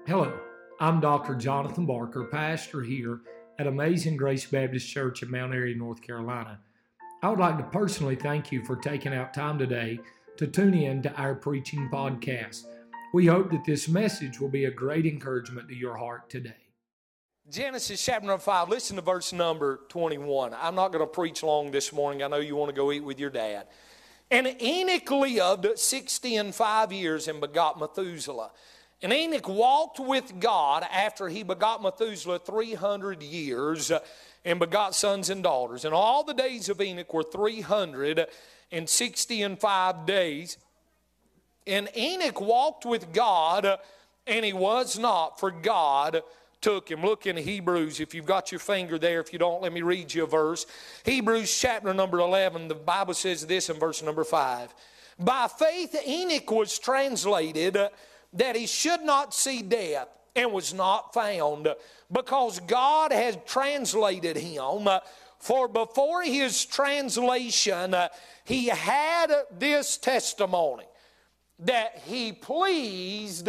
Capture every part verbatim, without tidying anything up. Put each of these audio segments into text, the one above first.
Hello, I'm Doctor Jonathan Barker, pastor here at Amazing Grace Baptist Church in Mount Airy, North Carolina. I would like to personally thank you for taking out time today to tune in to our preaching podcast. We hope that this message will be a great encouragement to your heart today. Genesis chapter number five, listen to verse number twenty-one. I'm not going to preach long this morning. I know you want to go eat with your dad. And Enoch lived sixty and five years and begot Methuselah. And Enoch walked with God after he begot Methuselah three hundred years and begot sons and daughters. And all the days of Enoch were three hundred sixty and five days. And Enoch walked with God, and he was not, for God took him. Look in Hebrews, if you've got your finger there. If you don't, let me read you a verse. Hebrews chapter number eleven, the Bible says this in verse number five. By faith Enoch was translated that he should not see death, and was not found, because God had translated him. For before his translation, he had this testimony, that he pleased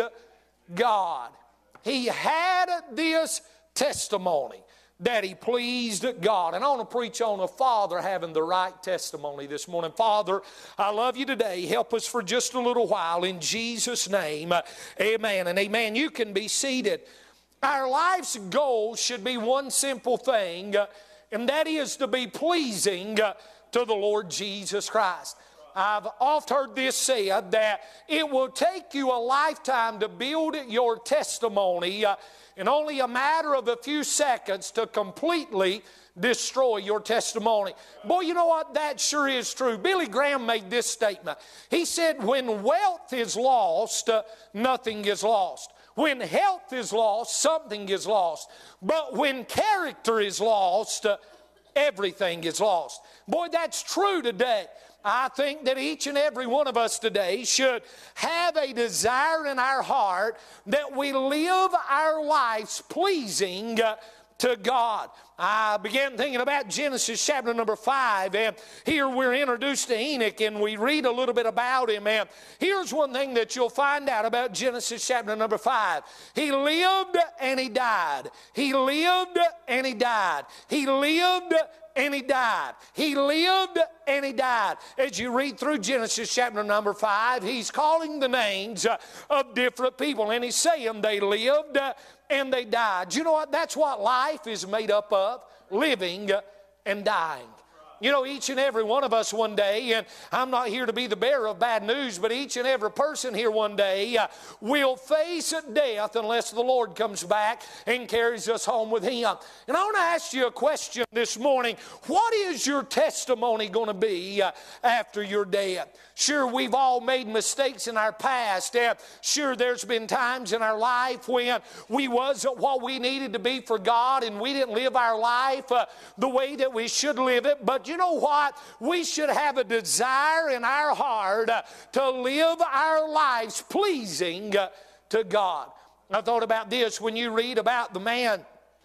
God. He had this testimony, that he pleased God. And I want to preach on a father having the right testimony this morning. Father, I love you today. Help us for just a little while in Jesus' name. Amen and amen. You can be seated. Our life's goal should be one simple thing, and that is to be pleasing to the Lord Jesus Christ. I've oft heard this said that it will take you a lifetime to build your testimony uh, in only a matter of a few seconds to completely destroy your testimony. Boy, you know what? That sure is true. Billy Graham made this statement. He said, when wealth is lost, uh, nothing is lost. When health is lost, something is lost. But when character is lost, uh, everything is lost. Boy, that's true today. I think that each and every one of us today should have a desire in our heart that we live our lives pleasing to God. I began thinking about Genesis chapter number five, and here we're introduced to Enoch, and we read a little bit about him. And here's one thing that you'll find out about Genesis chapter number five. He lived and he died. He lived and he died. He lived and he died. He lived and he died. As you read through Genesis chapter number five, he's calling the names of different people, and he's saying they lived and they died. You know what? That's what life is made up of, living and dying. You know, each and every one of us one day, and I'm not here to be the bearer of bad news, but each and every person here one day uh, will face death unless the Lord comes back and carries us home with Him. And I want to ask you a question this morning. What is your testimony going to be uh, after your death? Sure, we've all made mistakes in our past. Uh, sure, there's been times in our life when we wasn't what we needed to be for God, and we didn't live our life uh, the way that we should live it. But you know what? We should have a desire in our heart uh, to live our lives pleasing uh, to God. I thought about this when you read about the man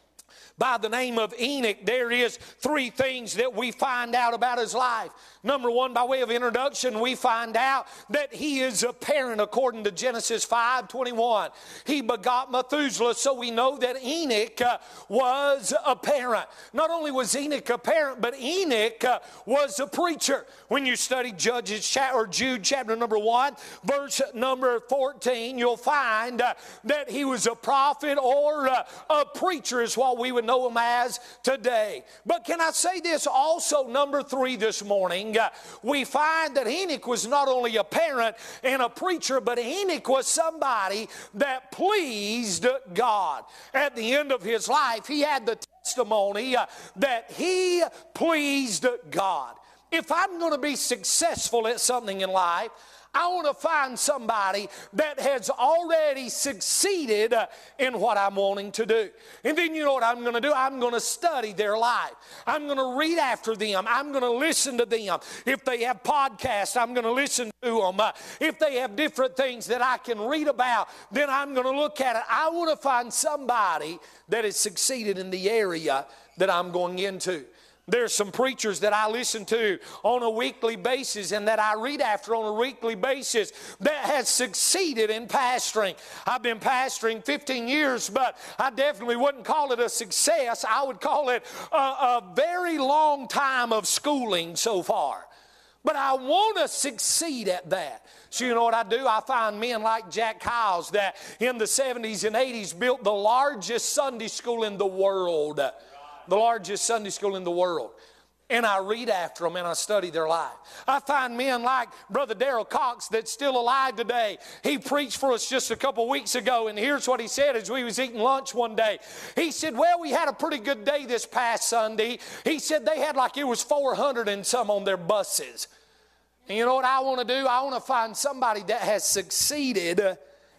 by the name of Enoch. There is three things that we find out about his life. Number one, by way of introduction, we find out that he is a parent according to Genesis five twenty-one. He begot Methuselah, so we know that Enoch uh, was a parent. Not only was Enoch a parent, but Enoch uh, was a preacher. When you study Judges cha- or Jude chapter number one, verse number fourteen, you'll find uh, that he was a prophet or uh, a preacher is what we would know him as today. But can I say this also, number three this morning? Uh, we find that Enoch was not only a parent and a preacher, but Enoch was somebody that pleased God. At the end of his life, he had the testimony uh, that he pleased God. If I'm going to be successful at something in life, I want to find somebody that has already succeeded uh, in what I'm wanting to do. And then you know what I'm going to do? I'm going to study their life. I'm going to read after them. I'm going to listen to them. If they have podcasts, I'm going to listen to them. Uh, if they have different things that I can read about, then I'm going to look at it. I want to find somebody that has succeeded in the area that I'm going into. There's some preachers that I listen to on a weekly basis and that I read after on a weekly basis that has succeeded in pastoring. I've been pastoring fifteen years, but I definitely wouldn't call it a success. I would call it a, a very long time of schooling so far. But I want to succeed at that. So you know what I do? I find men like Jack Kyles that in the seventies and eighties built the largest Sunday school in the world. The largest Sunday school in the world. And I read after them and I study their life. I find men like Brother Darrell Cox that's still alive today. He preached for us just a couple weeks ago, and here's what he said as we was eating lunch one day. He said, well, we had a pretty good day this past Sunday. He said they had like it was four hundred and some on their buses. And you know what I want to do? I want to find somebody that has succeeded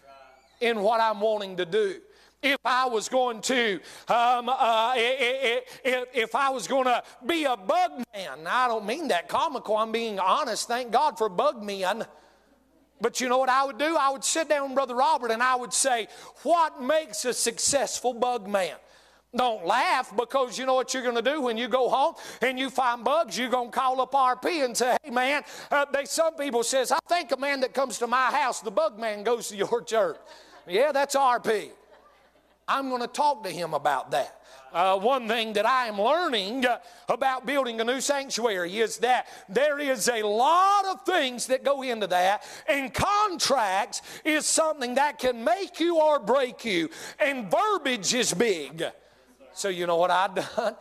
in what I'm wanting to do. If I was going to, um, uh, if, if I was going to be a bug man, I don't mean that comical, I'm being honest, thank God for bug men. But you know what I would do? I would sit down with Brother Robert and I would say, what makes a successful bug man? Don't laugh, because you know what you're going to do when you go home and you find bugs. You're going to call up R P and say, hey man, uh, they, some people says, I think a man that comes to my house, the bug man, goes to your church. Yeah, that's R P. I'm going to talk to him about that. Uh, one thing that I am learning uh, about building a new sanctuary is that there is a lot of things that go into that, and contracts is something that can make you or break you, and verbiage is big. So you know what I done?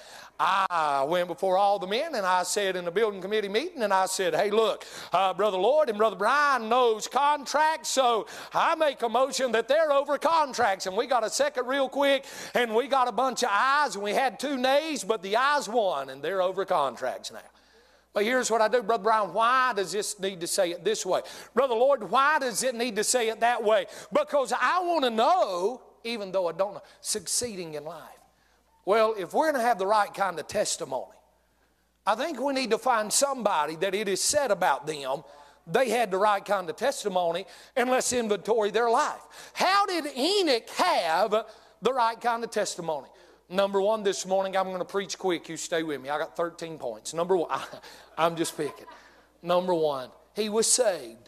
I went before all the men and I said in the building committee meeting, and I said, hey, look, uh, Brother Lloyd and Brother Brian knows contracts, so I make a motion that they're over contracts. And we got a second real quick, and we got a bunch of ayes, and we had two nays, but the ayes won, and they're over contracts now. But here's what I do, Brother Brian, why does this need to say it this way? Brother Lloyd, why does it need to say it that way? Because I want to know, even though I don't know, succeeding in life. Well, if we're going to have the right kind of testimony, I think we need to find somebody that it is said about them they had the right kind of testimony, and let's inventory their life. How did Enoch have the right kind of testimony? Number one, this morning, I'm going to preach quick. You stay with me. I got thirteen points. Number one, I, I'm just picking. Number one, he was saved.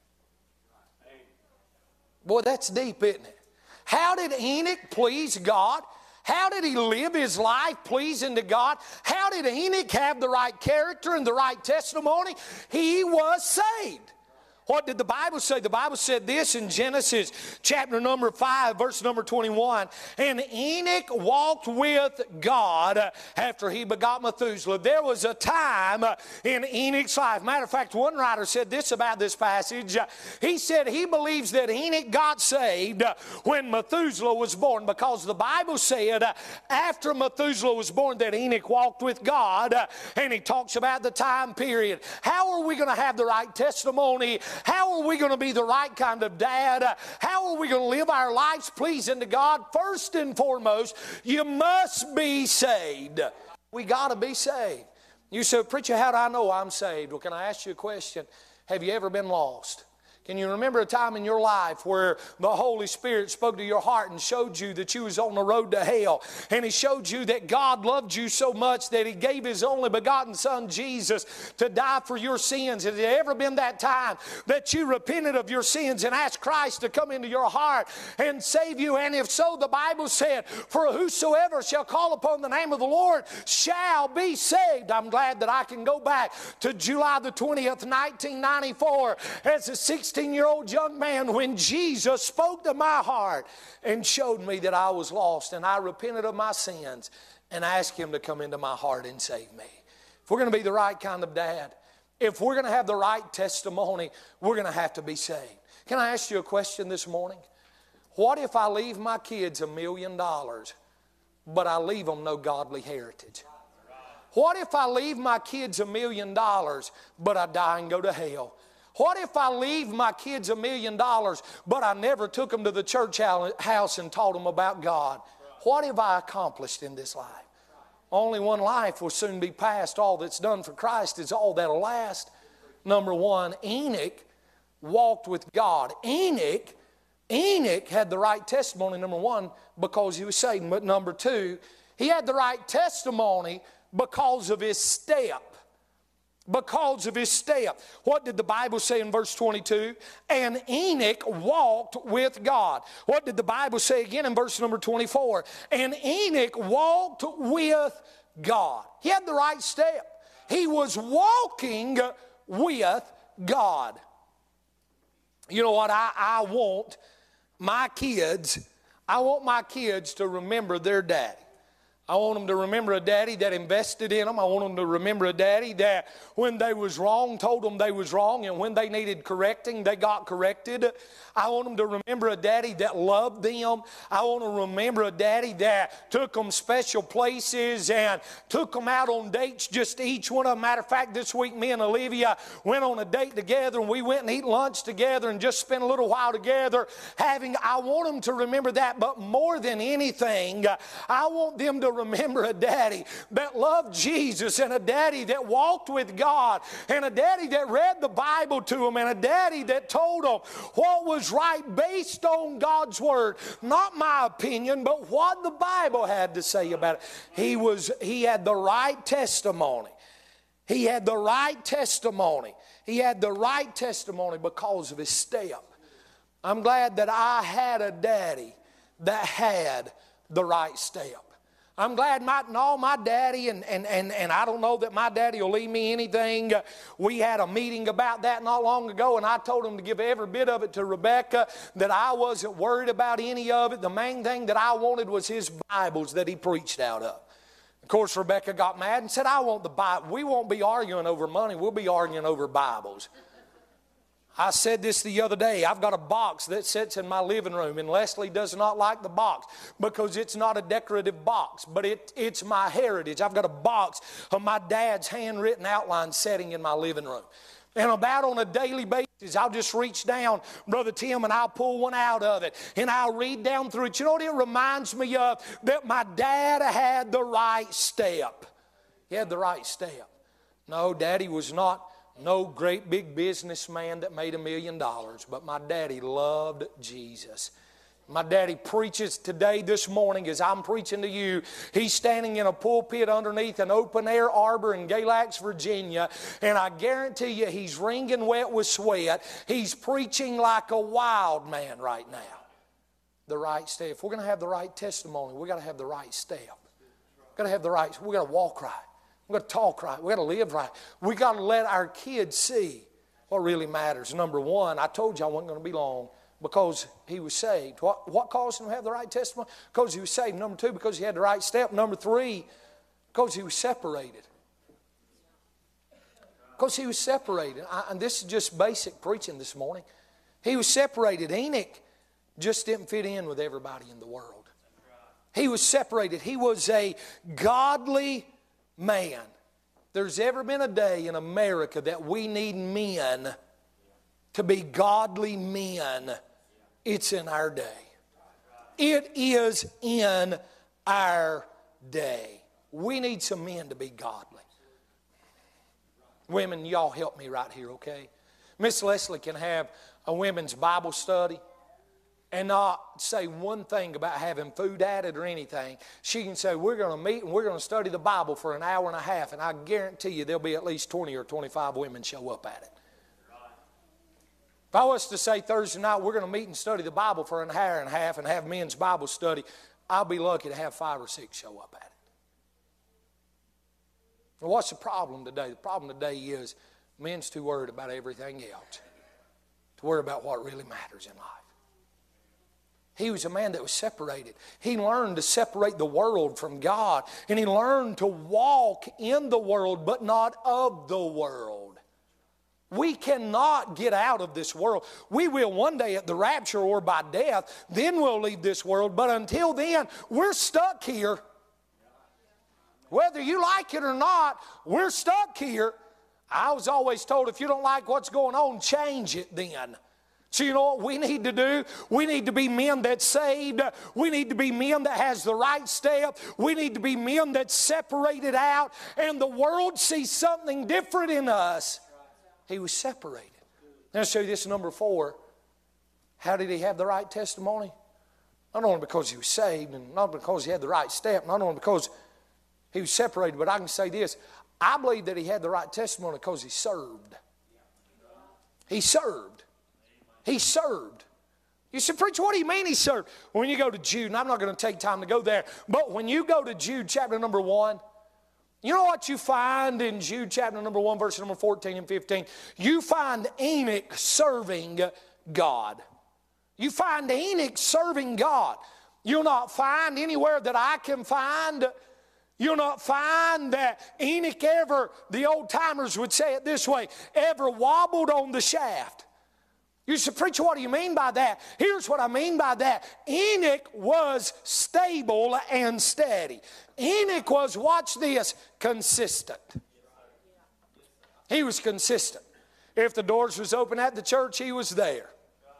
Boy, that's deep, isn't it? How did Enoch please God? How did he live his life pleasing to God? How did Enoch have the right character and the right testimony? He was saved. What did the Bible say? The Bible said this in Genesis chapter number five, verse number twenty-one. And Enoch walked with God after he begot Methuselah. There was a time in Enoch's life. Matter of fact, one writer said this about this passage. He said he believes that Enoch got saved when Methuselah was born, because the Bible said after Methuselah was born that Enoch walked with God, and he talks about the time period. How are we going to have the right testimony? How are we going to be the right kind of dad? How are we going to live our lives pleasing to God? First and foremost, you must be saved. We got to be saved. You say, preacher, how do I know I'm saved? Well, can I ask you a question? Have you ever been lost? Can you remember a time in your life where the Holy Spirit spoke to your heart and showed you that you was on the road to hell? And He showed you that God loved you so much that He gave His only begotten Son, Jesus, to die for your sins. Has there ever been that time that you repented of your sins and asked Christ to come into your heart and save you? And if so, the Bible said, for whosoever shall call upon the name of the Lord shall be saved. I'm glad that I can go back to July the twentieth, nineteen ninety-four, as a sixteen-year-old young man when Jesus spoke to my heart and showed me that I was lost, and I repented of my sins and asked Him to come into my heart and save me. If we're going to be the right kind of dad, if we're going to have the right testimony, we're going to have to be saved. Can I ask you a question this morning? What if I leave my kids a million dollars, but I leave them no godly heritage? What if I leave my kids a million dollars, but I die and go to hell? What if I leave my kids a million dollars, but I never took them to the church house and taught them about God? What have I accomplished in this life? Only one life will soon be past. All that's done for Christ is all that'll last. Number one, Enoch walked with God. Enoch, Enoch had the right testimony, number one, because he was saved. But number two, he had the right testimony because of his step. Because of his step. What did the Bible say in verse twenty-two? And Enoch walked with God. What did the Bible say again in verse number twenty-four? And Enoch walked with God. He had the right step. He was walking with God. You know what? I, I want my kids, I want my kids to remember their daddy. I want them to remember a daddy that invested in them. I want them to remember a daddy that when they was wrong, told them they was wrong, and when they needed correcting, they got corrected. I want them to remember a daddy that loved them. I want to remember a daddy that took them special places and took them out on dates, just each one of them. Matter of fact, this week me and Olivia went on a date together, and we went and eat lunch together and just spent a little while together having. I want them to remember that, but more than anything, I want them to remember a daddy that loved Jesus, and a daddy that walked with God, and a daddy that read the Bible to them, and a daddy that told them what was right based on God's Word. Not my opinion, but what the Bible had to say about it. He was, he had the right testimony. He had the right testimony. He had the right testimony because of his step. I'm glad that I had a daddy that had the right step. I'm glad my, no, my daddy, and, and, and, and I don't know that my daddy will leave me anything. We had a meeting about that not long ago, and I told him to give every bit of it to Rebecca, that I wasn't worried about any of it. The main thing that I wanted was his Bibles that he preached out of. Of course, Rebecca got mad and said, I want the Bible. We won't be arguing over money. We'll be arguing over Bibles. I said this the other day. I've got a box that sits in my living room, and Leslie does not like the box because it's not a decorative box, but it, it's my heritage. I've got a box of my dad's handwritten outline setting in my living room. And about on a daily basis, I'll just reach down, Brother Tim, and I'll pull one out of it, and I'll read down through it. You know what it reminds me of? That my dad had the right step. He had the right step. No, Daddy was not no great big businessman that made a million dollars, but my daddy loved Jesus. My daddy preaches today, this morning, as I'm preaching to you. He's standing in a pulpit underneath an open-air arbor in Galax, Virginia, and I guarantee you he's wringing wet with sweat. He's preaching like a wild man right now. The right step. If we're going to have the right testimony, we've got to have the right step. We've got to have the right, we've got to walk right. We've got to talk right. We've got to live right. We've got to let our kids see what really matters. Number one, I told you I wasn't going to be long because he was saved. What, what caused him to have the right testimony? Because he was saved. Number two, because he had the right step. Number three, because he was separated. Because he was separated. I, and this is just basic preaching this morning. He was separated. Enoch just didn't fit in with everybody in the world. He was separated. He was a godly man. There's ever been a day in America that we need men to be godly men. It's in our day. It is in our day. We need some men to be godly. Women, y'all help me right here, okay? Miss Leslie can have a women's Bible study and not say one thing about having food added or anything. She can say, we're going to meet and we're going to study the Bible for an hour and a half, and I guarantee you there'll be at least twenty or twenty-five women show up at it. If I was to say Thursday night we're going to meet and study the Bible for an hour and a half and have men's Bible study, I'll be lucky to have five or six show up at it. Well, what's the problem today? The problem today is men's too worried about everything else, to worry about what really matters in life. He was a man that was separated. He learned to separate the world from God. And he learned to walk in the world, but not of the world. We cannot get out of this world. We will one day at the rapture or by death. Then we'll leave this world. But until then, we're stuck here. Whether you like it or not, we're stuck here. I was always told, if you don't like what's going on, change it then. So you know what we need to do? We need to be men that's saved. We need to be men that has the right step. We need to be men that's separated out. And the world sees something different in us. He was separated. Now I'll show you this, number four. How did he have the right testimony? Not only because he was saved, and not because he had the right step, not only because He was separated, but I can say this. I believe that he had the right testimony because he served. He served. He served. You said, preacher, what do you mean he served? When you go to Jude, and I'm not going to take time to go there, but when you go to Jude chapter number one, you know what you find in Jude chapter number one, verse number fourteen and fifteen? You find Enoch serving God. You find Enoch serving God. You'll not find anywhere that I can find, you'll not find that Enoch ever, the old timers would say it this way, ever wobbled on the shaft. You say, preacher, what do you mean by that? Here's what I mean by that. Enoch was stable and steady. Enoch was, watch this, consistent. He was consistent. If the doors was open at the church, he was there.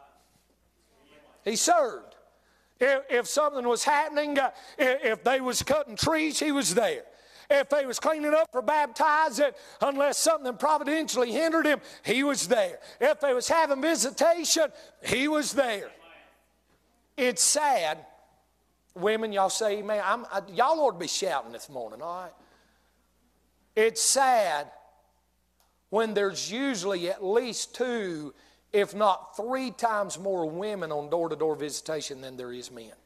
He served. If, if something was happening, uh, if they was cutting trees, he was there. If they was cleaning up for baptizing, unless something providentially hindered him, he was there. If they was having visitation, he was there. It's sad. Women, y'all say amen. I'm, I, y'all ought to be shouting this morning, all right? It's sad when there's usually at least two, if not three times more women on door-to-door visitation than there is men.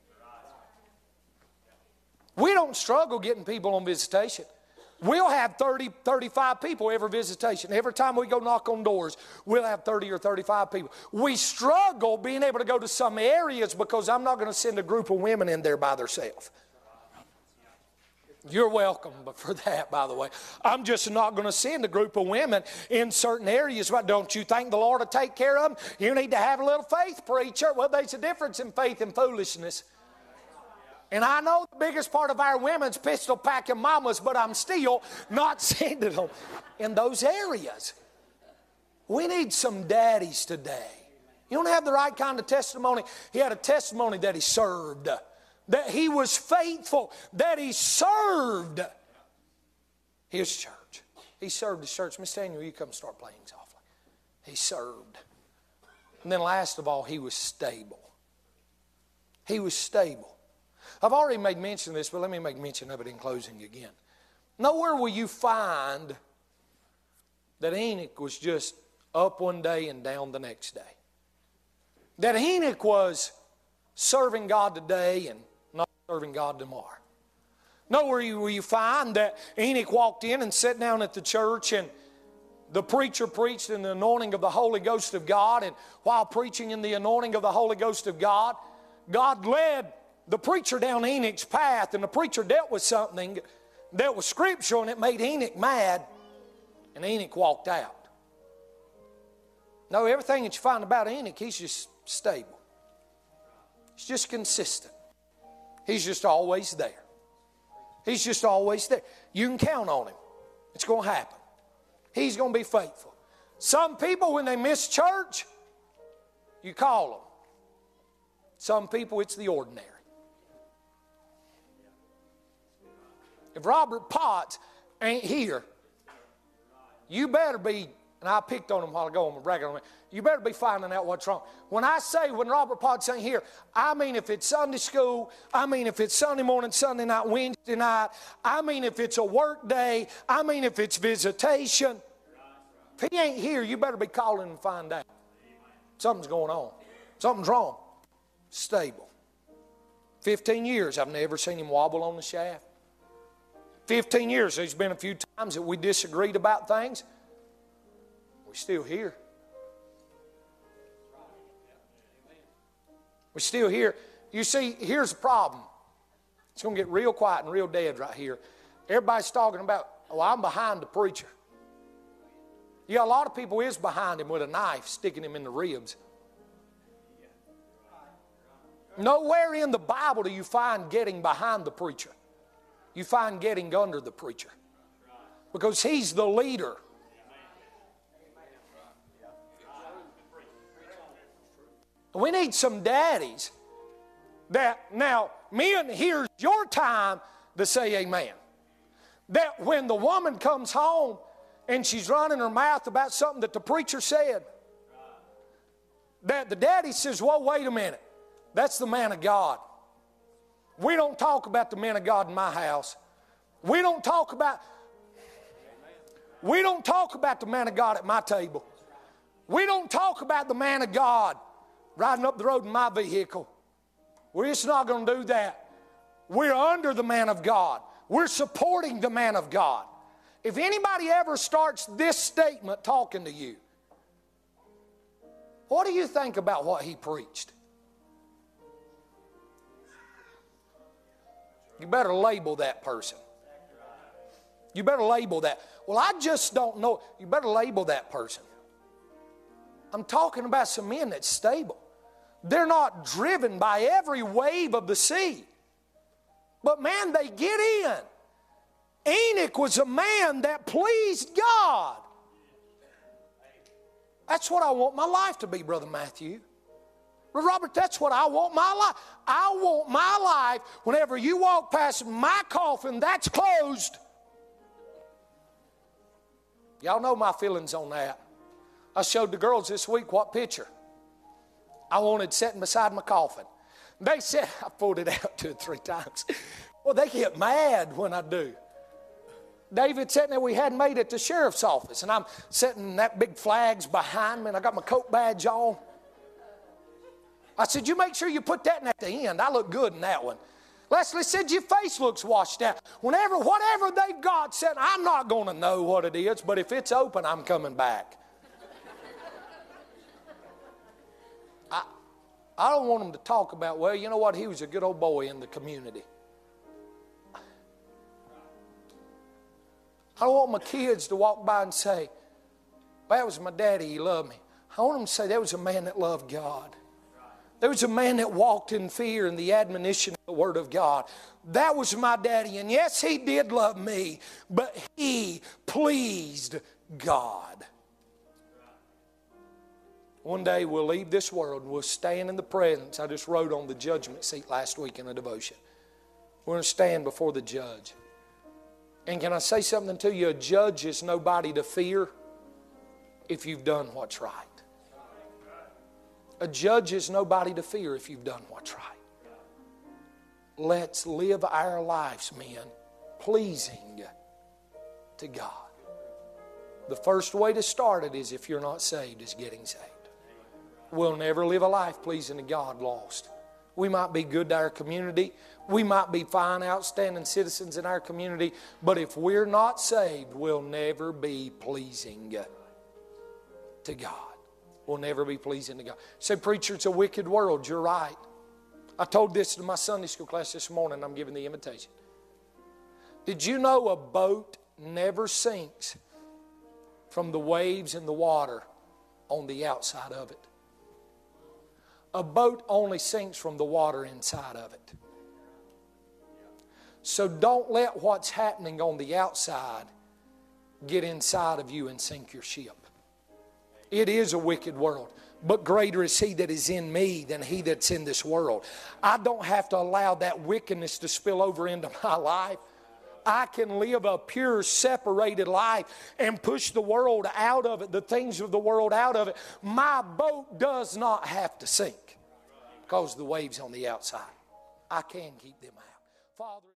We don't struggle getting people on visitation. We'll have thirty, thirty-five people every visitation. Every time we go knock on doors, we'll have thirty or thirty-five people. We struggle being able to go to some areas because I'm not going to send a group of women in there by themselves. You're welcome for that, by the way. I'm just not going to send a group of women in certain areas. But don't you think the Lord will take care of them? You need to have a little faith, preacher. Well, there's a difference in faith and foolishness. And I know the biggest part of our women's pistol packing mamas, but I'm still not sending them in those areas. We need some daddies today. You don't have the right kind of testimony. He had a testimony that he served, that he was faithful, that he served his church. He served his church. Miss Daniel, you come start playing softly. He served. And then last of all, he was stable. He was stable. I've already made mention of this, but let me make mention of it in closing again. Nowhere will you find that Enoch was just up one day and down the next day. That Enoch was serving God today and not serving God tomorrow. Nowhere will you find that Enoch walked in and sat down at the church and the preacher preached in the anointing of the Holy Ghost of God, and while preaching in the anointing of the Holy Ghost of God, God led the preacher down Enoch's path, and the preacher dealt with something that was scriptural, and it made Enoch mad, and Enoch walked out. No, everything that you find about Enoch, he's just stable. He's just consistent. He's just always there. He's just always there. You can count on him. It's going to happen. He's going to be faithful. Some people, when they miss church, you call them. Some people, it's the ordinary. If Robert Potts ain't here, you better be, and I picked on him a while ago, I'm bragging on him, you better be finding out what's wrong. When I say when Robert Potts ain't here, I mean if it's Sunday school, I mean if it's Sunday morning, Sunday night, Wednesday night, I mean if it's a work day, I mean if it's visitation. If he ain't here, you better be calling and find out. Something's going on. Something's wrong. Stable. Fifteen years, I've never seen him wobble on the shaft. Fifteen years, there's been a few times that we disagreed about things. We're still here. We're still here. You see, here's the problem. It's going to get real quiet and real dead right here. Everybody's talking about, oh, I'm behind the preacher. Yeah, a lot of people is behind him with a knife, sticking him in the ribs. Nowhere in the Bible do you find getting behind the preacher. You find getting under the preacher. Because he's the leader. We need some daddies that, now, men, here's your time to say amen. That when the woman comes home and she's running her mouth about something that the preacher said, that the daddy says, well, wait a minute. That's the man of God. We don't talk about the man of God in my house. We don't talk about, we don't talk about the man of God at my table. We don't talk about the man of God riding up the road in my vehicle. We're just not going to do that. We're under the man of God. We're supporting the man of God. If anybody ever starts this statement talking to you, what do you think about what he preached? You better label that person. You better label that. Well, I just don't know. You better label that person. I'm talking about some men that's stable. They're not driven by every wave of the sea. But man, they get in. Enoch was a man that pleased God. That's what I want my life to be, Brother Matthew. Robert, that's what I want my life. I want my life, whenever you walk past my coffin, that's closed. Y'all know my feelings on that. I showed the girls this week what picture I wanted sitting beside my coffin. They said, I pulled it out two or three times. Well, they get mad when I do. David sitting there, we hadn't made it to the sheriff's office, and I'm sitting, that big flag's behind me, and I got my coat badge on. I said, you make sure you put that in at the end. I look good in that one. Leslie said, your face looks washed out. Whenever, whatever they've got said, I'm not going to know what it is, but if it's open, I'm coming back. I, I don't want them to talk about, well, you know what, he was a good old boy in the community. I don't want my kids to walk by and say, well, that was my daddy, he loved me. I want them to say, that was a man that loved God. There was a man that walked in fear and the admonition of the Word of God. That was my daddy. And yes, he did love me, but he pleased God. One day we'll leave this world and we'll stand in the presence. I just wrote on the judgment seat last week in a devotion. We're going to stand before the judge. And can I say something to you? A judge is nobody to fear if you've done what's right. A judge is nobody to fear if you've done what's right. Let's live our lives, men, pleasing to God. The first way to start it is, if you're not saved, is getting saved. We'll never live a life pleasing to God lost. We might be good to our community. We might be fine, outstanding citizens in our community. But if we're not saved, we'll never be pleasing to God. We'll never be pleasing to God. Say, preacher, it's a wicked world. You're right. I told this to my Sunday school class this morning. I'm giving the invitation. Did you know a boat never sinks from the waves and the water on the outside of it? A boat only sinks from the water inside of it. So don't let what's happening on the outside get inside of you and sink your ship. It is a wicked world, but greater is He that is in me than he that's in this world. I don't have to allow that wickedness to spill over into my life. I can live a pure, separated life and push the world out of it, the things of the world out of it. My boat does not have to sink because the waves on the outside, I can keep them out. Father.